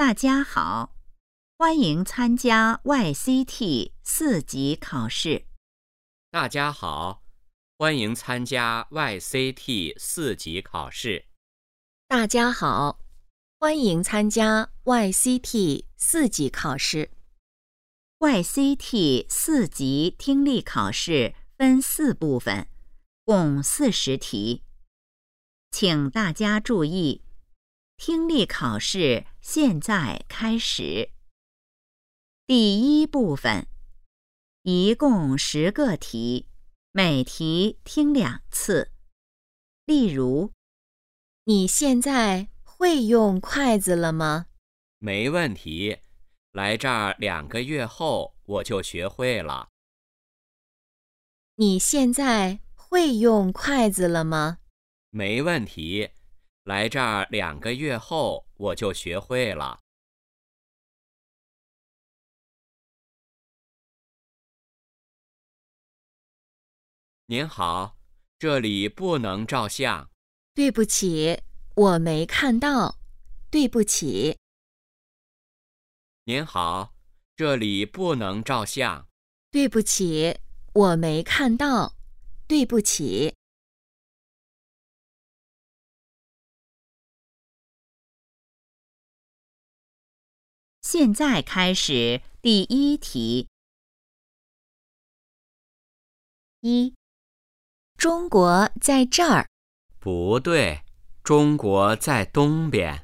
大家好，欢迎参加 YCT 4级考试。 大家好，欢迎参加 YCT 4级考试。 大家好，欢迎参加 YCT 4级考试。 YCT 4级听力考试分4部分，共40题。请大家注意，听力考试现在开始。第1部分，一共10个题，每题听2次。例如， 你现在会用筷子了吗？ 没问题，来这儿2个月后我就学会了。 你现在会用筷子了吗？ 没问题，来这儿2个月后我就学会了。您好，这里不能照相。 对不起，我没看到。对不起。 您好，这里不能照相。 对不起，我没看到。对不起。 现在开始第1题。1. 中国在这儿。 不对，中国在东边。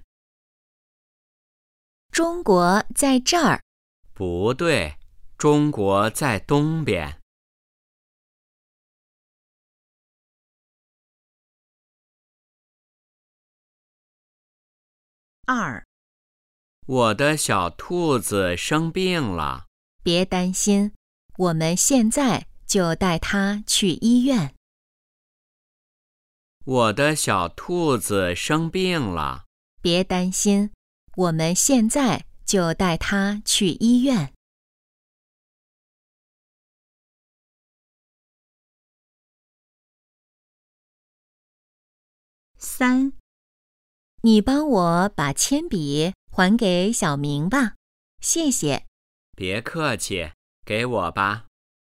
中国在这儿。 不对，中国在东边。 2. 我的小兔子生病了。 别担心，我们现在就带它去医院。 我的小兔子生病了。 别担心，我们现在就带它去医院。 3. 你帮我把铅笔还给小明吧，谢谢。 别客气，给我吧。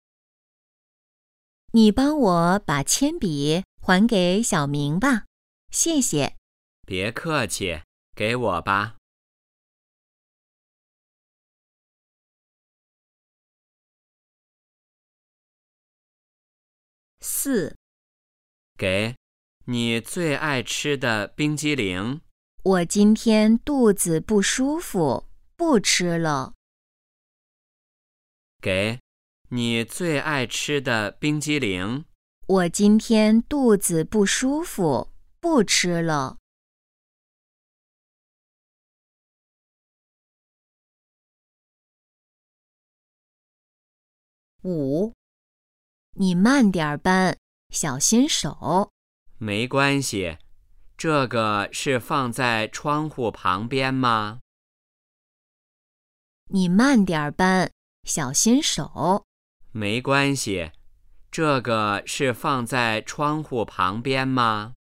你帮我把铅笔还给小明吧，谢谢。 别客气，给我吧。 4. 给，你最爱吃的冰激凌。 我今天肚子不舒服，不吃了。 给，你最爱吃的冰激凌。 我今天肚子不舒服，不吃了。 5. 你慢点搬，小心手。 没关系，这个是放在窗户旁边吗？ 你慢点搬，小心手。 没关系，这个是放在窗户旁边吗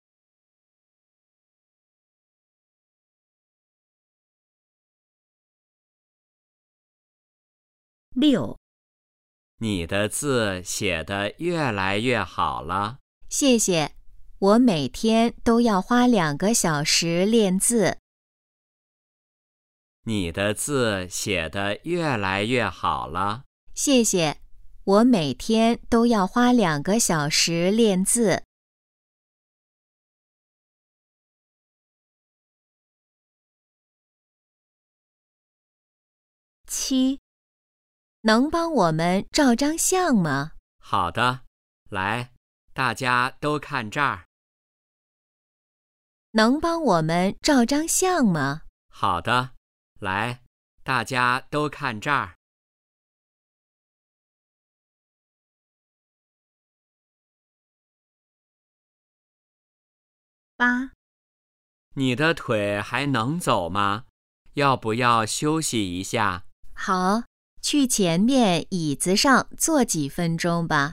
？6. 你的字写得越来越好了。 谢谢，我每天都要花2个小时练字。 你的字写得越来越好了。 谢谢，我每天都要花2个小时练字。 7. 能帮我们照张相吗？ 好的，来，大家都看这儿。 能帮我们照张相吗？ 好的，来，大家都看这儿。 8. 你的腿还能走吗？要不要休息一下？ 好，去前面椅子上坐几分钟吧。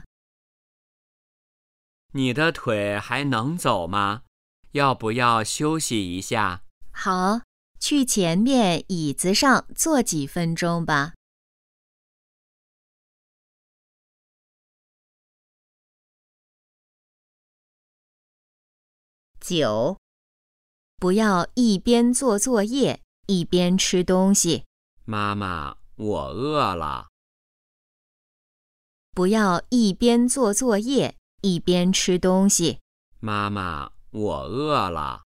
你的腿还能走吗？要不要休息一下？ 好， 去前面椅子上坐几分钟吧。 9、 不要一边做作业一边吃东西。 妈妈，我饿了。 不要一边做作业一边吃东西。 妈妈，我饿了。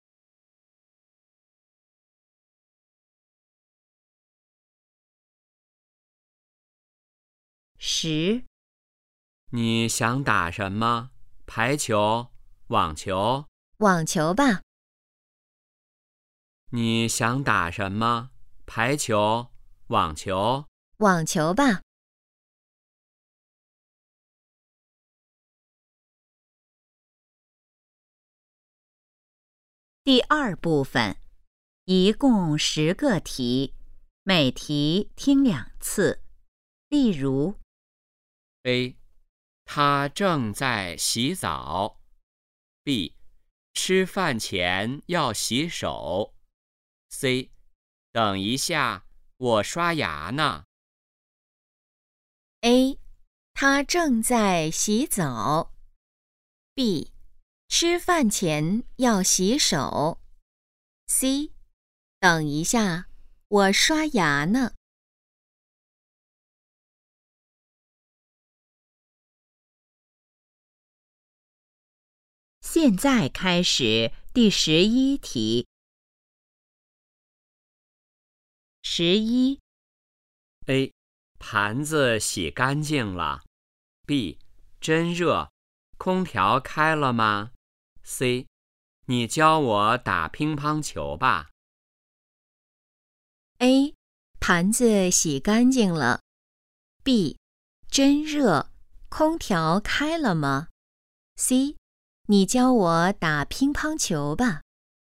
10、 你想打什么？排球、网球？ 网球吧。 你想打什么？排球、网球？ 网球吧。 第2部分，一共10个题，每题听2次。例如 A. 他正在洗澡。B. 吃饭前要洗手。C. 等一下，我刷牙呢。 A. 他正在洗澡。B. 吃饭前要洗手。C. 等一下，我刷牙呢。 现在开始第11题。11、 A. 盘子洗干净了。B. 真热，空调开了吗？ C. 你教我打乒乓球吧。 A. 盘子洗干净了。B. 真热，空调开了吗？ C. 你教我打乒乓球吧。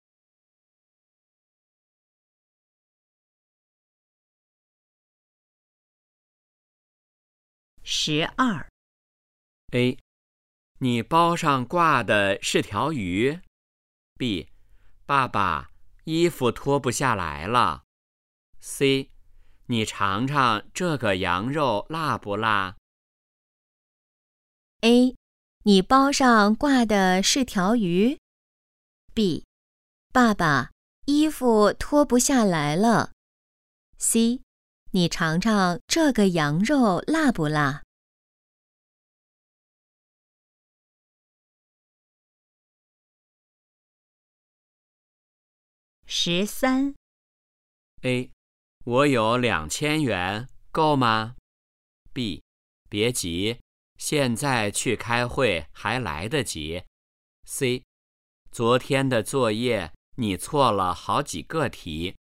12、 A. 你包上挂的是条鱼。B. 爸爸，衣服脱不下来了。C. 你尝尝这个羊肉辣不辣？ A. 你包上挂的是条鱼。B. 爸爸，衣服脱不下来了。C. 你尝尝这个羊肉辣不辣 13、 A. 我有2000元，够吗？ B. 别急，现在去开会还来得及。C. 昨天的作业你错了好几个题。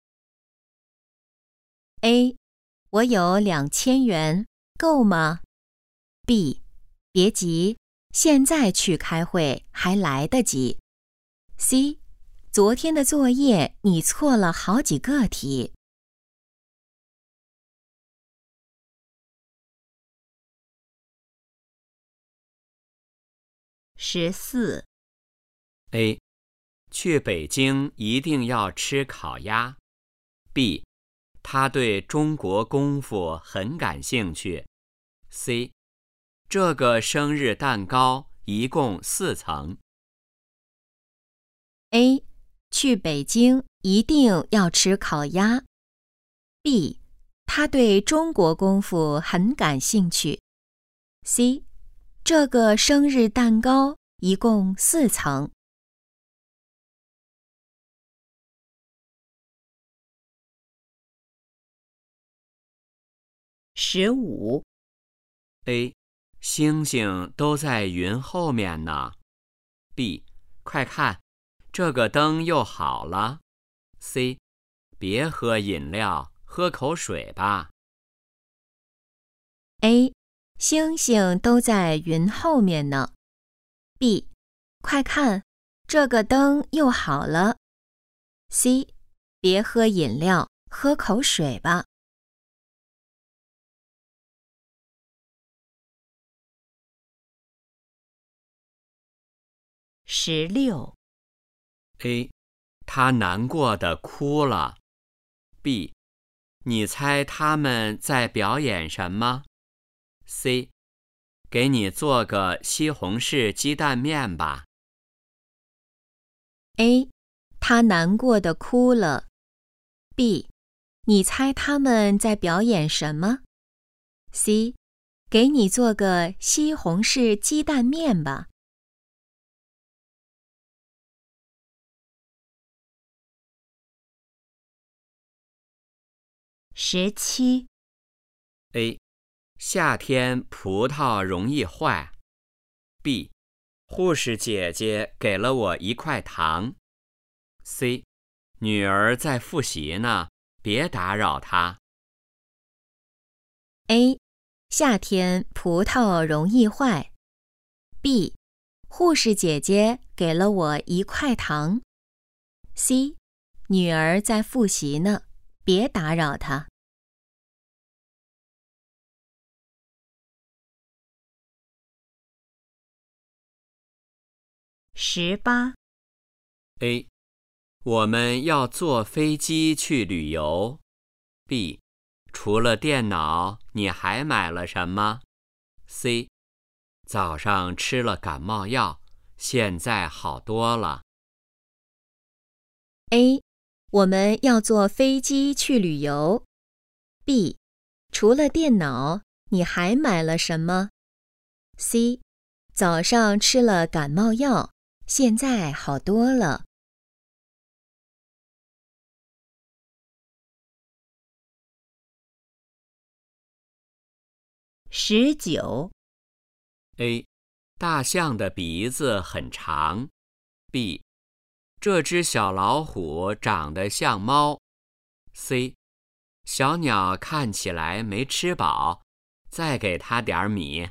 A. 我有2000元，够吗？ B. 别急，现在去开会还来得及。C. 昨天的作业你错了好几个题。 14、 A. 去北京一定要吃烤鸭。B. 他对中国功夫很感兴趣。C. 这个生日蛋糕一共4层。 A. 去北京一定要吃烤鸭。B. 他对中国功夫很感兴趣。C. 这个生日蛋糕一共4层。 15、 A. 星星都在云后面呢。B. 快看，这个灯又好了。C. 别喝饮料，喝口水吧。 A. 星星都在云后面呢。B. 快看，这个灯又好了。C. 别喝饮料，喝口水吧。 16、 A. 他难过的哭了。B. 你猜他们在表演什么？ C. 给你做个西红柿鸡蛋面吧。 A. 他难过的哭了。B. 你猜他们在表演什么？ C. 给你做个西红柿鸡蛋面吧。 17。 A. 夏天葡萄容易坏。 B. 护士姐姐给了我1块糖。 C. 女儿在复习呢，别打扰她。 A. 夏天葡萄容易坏。B. 护士姐姐给了我1块糖。C. 女儿在复习呢，别打扰她。 18。 A. 我们要坐飞机去旅游。 B. 除了电脑，你还买了什么？ C. 早上吃了感冒药，现在好多了。 A. 我们要坐飞机去旅游。B. 除了电脑，你还买了什么？ C. 早上吃了感冒药，现在好多了。 19。 A. 大象的鼻子很长。 B. 这只小老虎长得像猫。 C. 小鸟看起来没吃饱，再给它点米。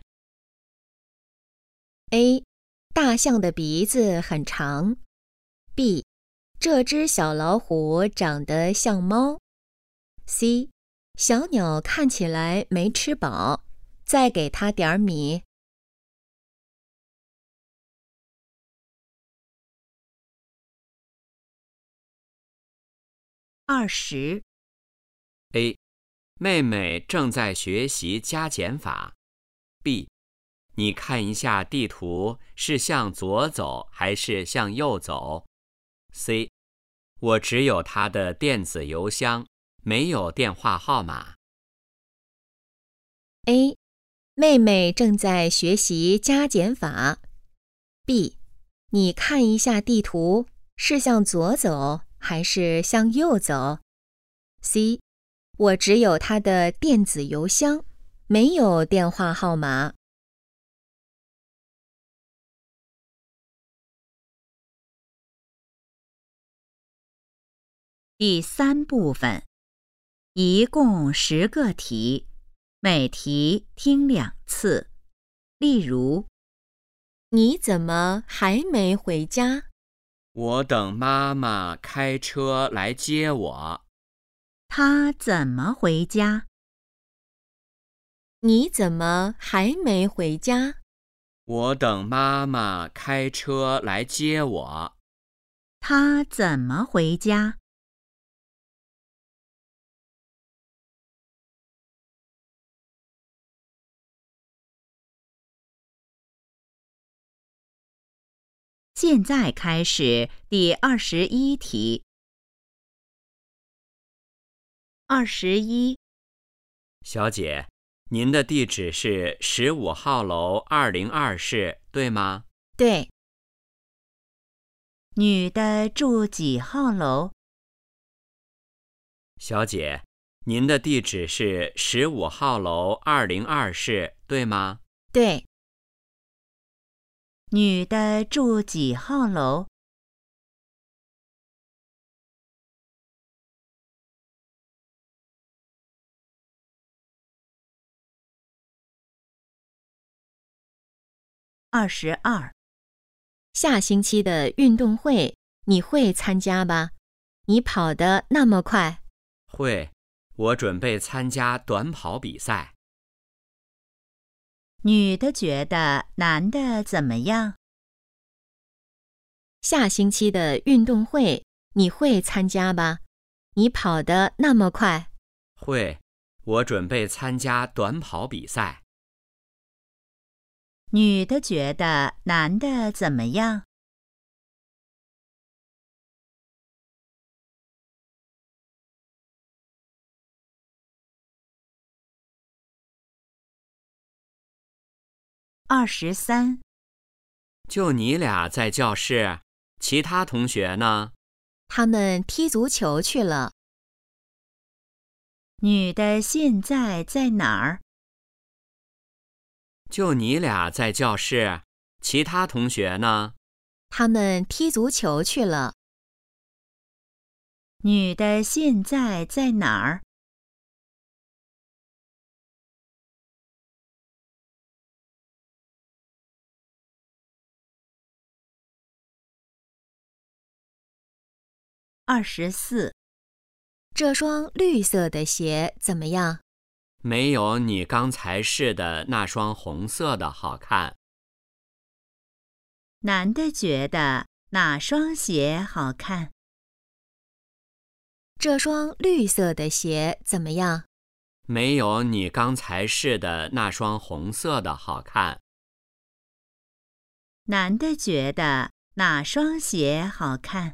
A. 大象的鼻子很长。B. 这只小老虎长得像猫。C. 小鸟看起来没吃饱，再给它点米。 20。 A. 妹妹正在学习加减法。 B. 你看一下地图，是向左走还是向右走？ C. 我只有她的电子邮箱，没有电话号码。 A. 妹妹正在学习加减法。B. 你看一下地图，是向左走还是向右走？ C. 我只有她的电子邮箱，没有电话号码。 第3部分，一共10个题，每题听2次。例如， 你怎么还没回家？ 我等妈妈开车来接我。 他怎么回家？ 你怎么还没回家？ 我等妈妈开车来接我。 他怎么回家？现在开始第21题。21。 小姐，您的地址是15号楼202室，对吗？ 对。 女的住几号楼？ 小姐，您的地址是15号楼202室，对吗？ 对。 女的住几号楼？22。 下星期的运动会你会参加吧？你跑得那么快。 会，我准备参加短跑比赛。 女的觉得男的怎么样？ 下星期的运动会你会参加吧？你跑得那么快。 会，我准备参加短跑比赛。 女的觉得男的怎么样？23， 就你俩在教室，其他同学呢？ 他们踢足球去了。 女的现在在哪儿？ 就你俩在教室，其他同学呢？ 他们踢足球去了。 女的现在在哪儿？24， 这双绿色的鞋怎么样？ 没有你刚才试的那双红色的好看。 男的觉得哪双鞋好看？ 这双绿色的鞋怎么样？ 没有你刚才试的那双红色的好看。 男的觉得哪双鞋好看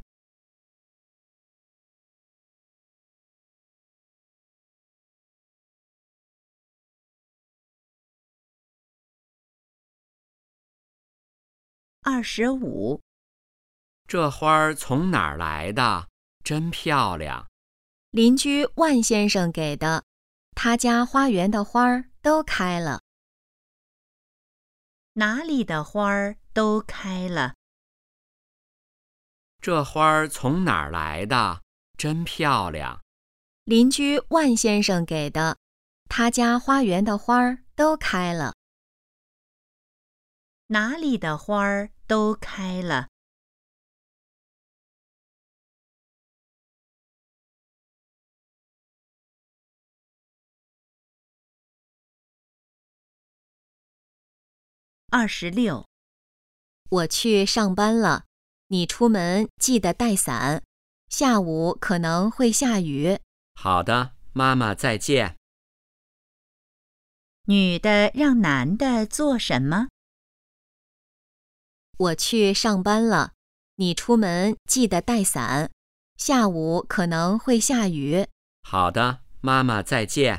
？25， 这花儿从哪儿来的？真漂亮。 邻居万先生给的，他家花园的花儿都开了。 哪里的花儿都开了。 这花儿从哪儿来的？真漂亮。 邻居万先生给的，他家花园的花儿都开了。 哪里的花儿都开了。26， 我去上班了，你出门记得带伞，下午可能会下雨。 好的，妈妈再见。 女的让男的做什么？ 我去上班了，你出门记得带伞，下午可能会下雨。 好的，妈妈再见。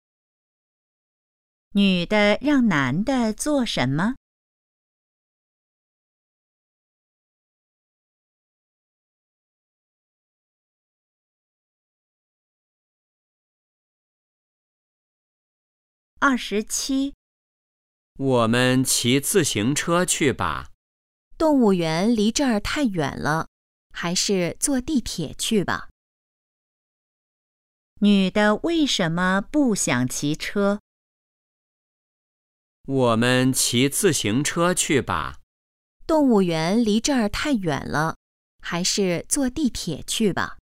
女的让男的做什么？27， 我们骑自行车去吧。 动物园离这儿太远了，还是坐地铁去吧。 女的为什么不想骑车？ 我们骑自行车去吧。 动物园离这儿太远了，还是坐地铁去吧。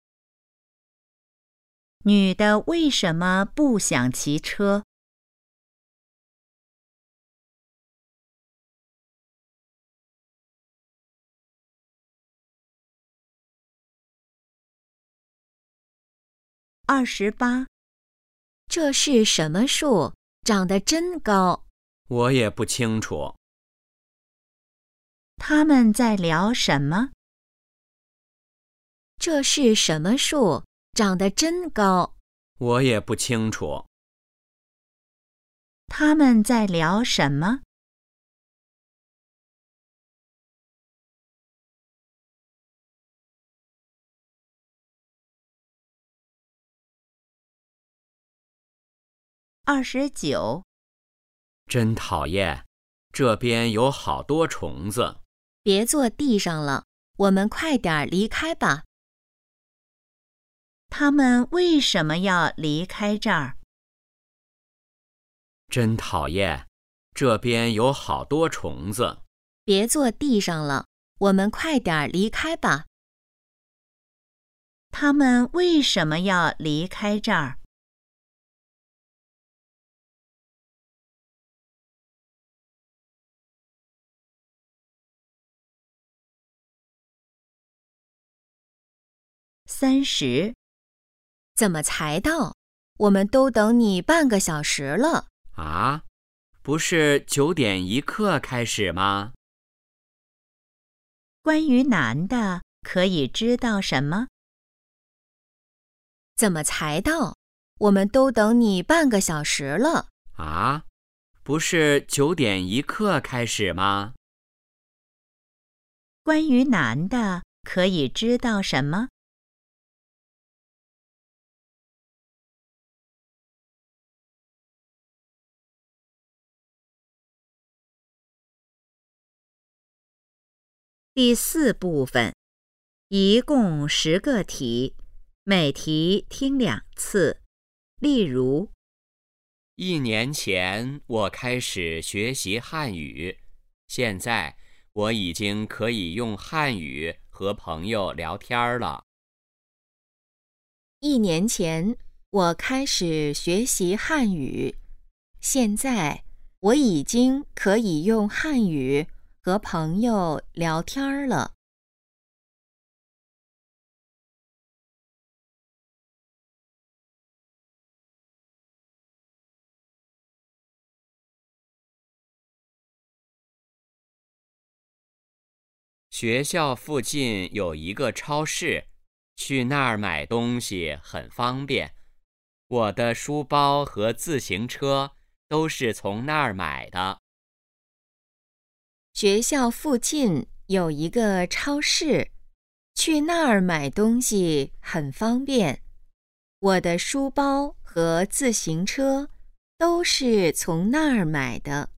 女的为什么不想骑车？28， 这是什么树？长得真高。 我也不清楚。 他们在聊什么？ 这是什么树？长得真高。 我也不清楚。 他们在聊什么？29， 真讨厌，这边有好多虫子。 别坐地上了，我们快点离开吧。 他们为什么要离开这儿？ 真讨厌，这边有好多虫子。 别坐地上了，我们快点离开吧。 他们为什么要离开这儿？ 30， 怎么才到？我们都等你半个小时了。 啊，不是9点1刻开始吗？ 关于男的，可以知道什么？ 怎么才到？我们都等你半个小时了。 啊，不是9点1刻开始吗？ 关于男的，可以知道什么？第4部分，一共10个题，每题听2次。例如 1年前我开始学习汉语，现在我已经可以用汉语和朋友聊天了。 1年前，我开始学习汉语，现在我已经可以用汉语和朋友聊天了。 学校附近有一个超市，去那儿买东西很方便。我的书包和自行车都是从那儿买的。 学校附近有一个超市，去那儿买东西很方便。我的书包和自行车都是从那儿买的。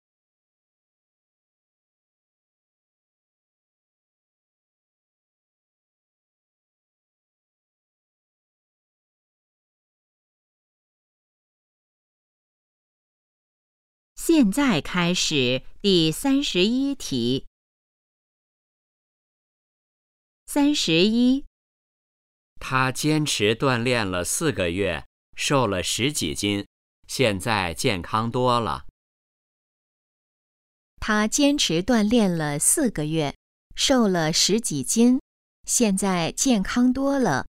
现在开始第31题。31， 他坚持锻炼了4个月，瘦了10几斤，现在健康多了。 他坚持锻炼了4个月，瘦了10几斤，现在健康多了。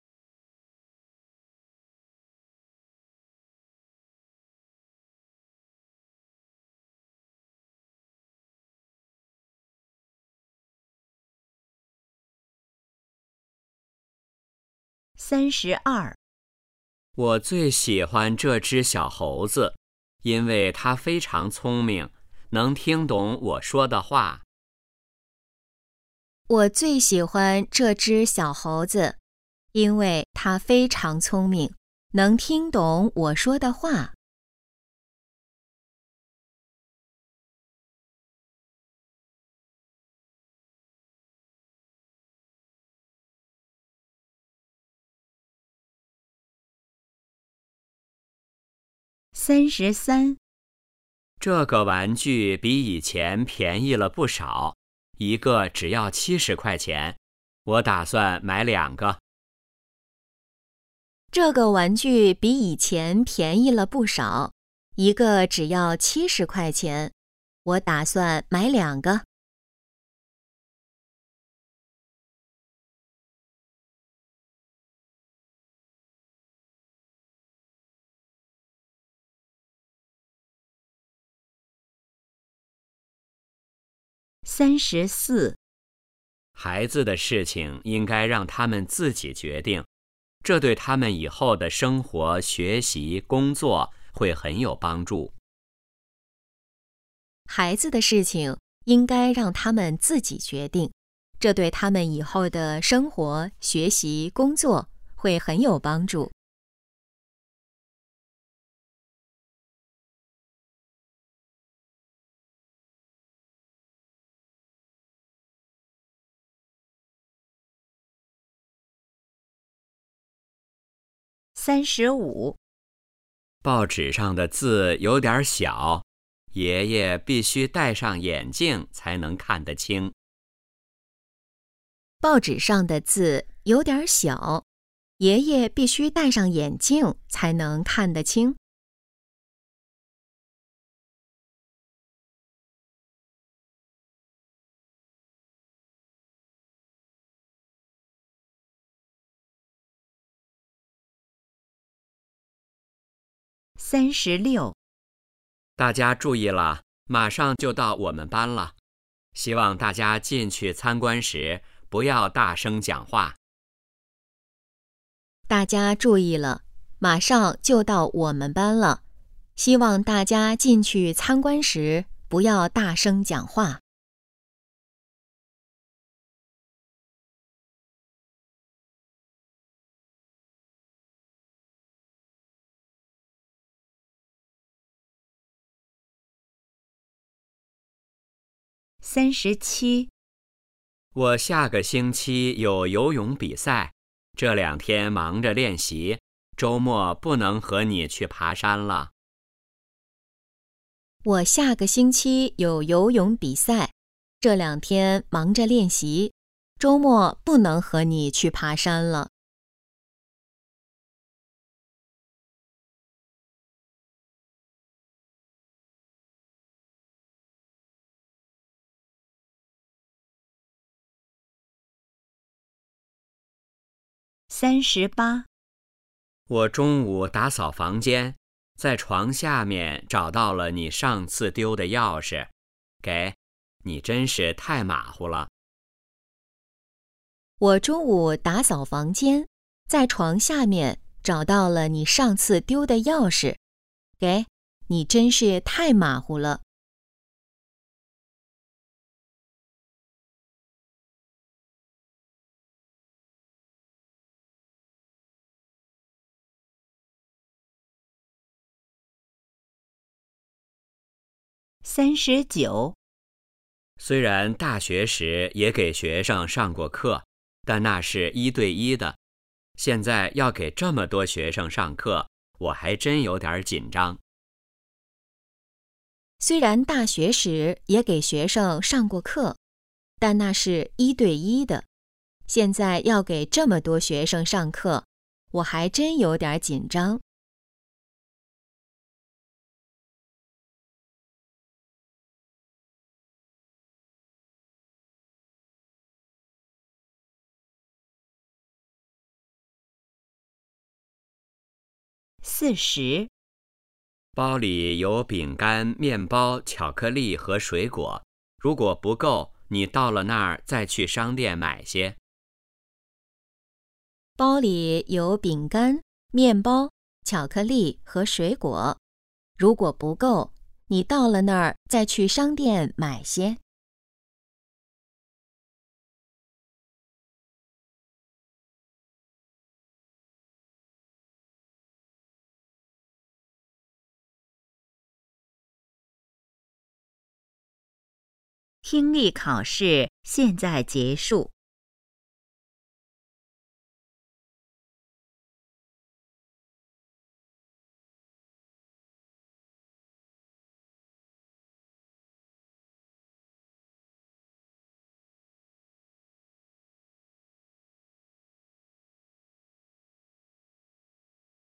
32， 我最喜欢这只小猴子，因为它非常聪明，能听懂我说的话。 我最喜欢这只小猴子，因为它非常聪明，能听懂我说的话。 33， 这个玩具比以前便宜了不少，一个只要70块钱，我打算买2个。 这个玩具比以前便宜了不少，一个只要70块钱，我打算买2个。 34， 孩子的事情应该让他们自己决定，这对他们以后的生活、学习、工作会很有帮助。 孩子的事情应该让他们自己决定，这对他们以后的生活、学习、工作会很有帮助。 35， 报纸上的字有点小，爷爷必须戴上眼镜才能看得清。 报纸上的字有点小，爷爷必须戴上眼镜才能看得清。 36。 大家注意了，马上就到我们班了。希望大家进去参观时不要大声讲话。 大家注意了，马上就到我们班了。希望大家进去参观时不要大声讲话。 37。 我下个星期有游泳比赛，这2天忙着练习，周末不能和你去爬山了。 我下个星期有游泳比赛，这2天忙着练习，周末不能和你去爬山了。 38。 我中午打扫房间，在床下面找到了你上次丢的钥匙，你真是太马虎了。 我中午打扫房间，在床下面找到了你上次丢的钥匙，你真是太马虎了。 39。 虽然大学时也给学生上过课，但那是1对1的。现在要给这么多学生上课，我还真有点紧张。 虽然大学时也给学生上过课，但那是1对1的。现在要给这么多学生上课，我还真有点紧张。 40。 包里有饼干、面包、巧克力和水果，如果不够，你到了那儿再去商店买些。 包里有饼干、面包、巧克力和水果，如果不够，你到了那儿再去商店买些。 听力考试现在结束。